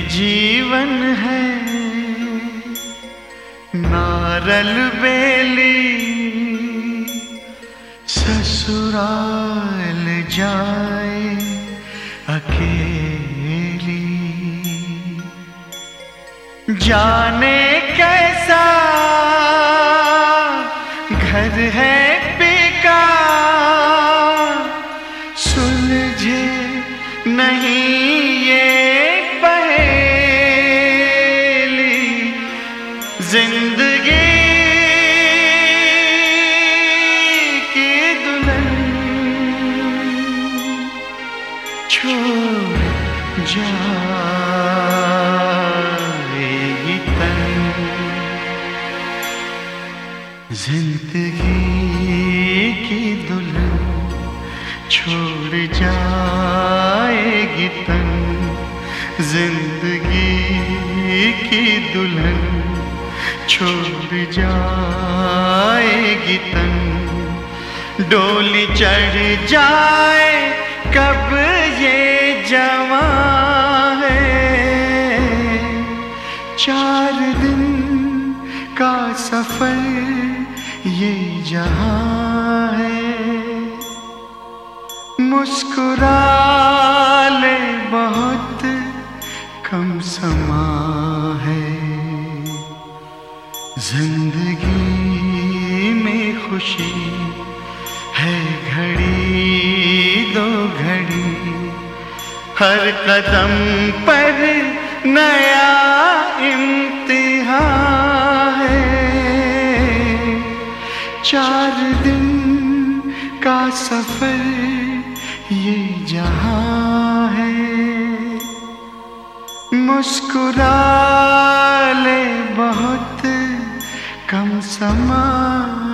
जीवन है नारल बेली, ससुराल जाए अकेली। जाने कैसा घर है बेकार, सुलझे नहीं ये पहेली। जिंदगी की दुल्हन छोड़ जाएगी तन। जिंदगी की दुल्हन छोड़ जाएगी तन। जिंदगी की दुल्हन छोड़ जाएगी तन। डोली चढ़ जाए कब ये जवां है, 4 दिन का सफर ये जहां है। मुस्कुरा ले बहुत कम समा है, जिंदगी में खुशी है घड़ी दो घड़ी। हर कदम पर नया इम्तिहान है, 4 दिन का सफर ये जहां है। मुस्कुरा ले बहुत कम समा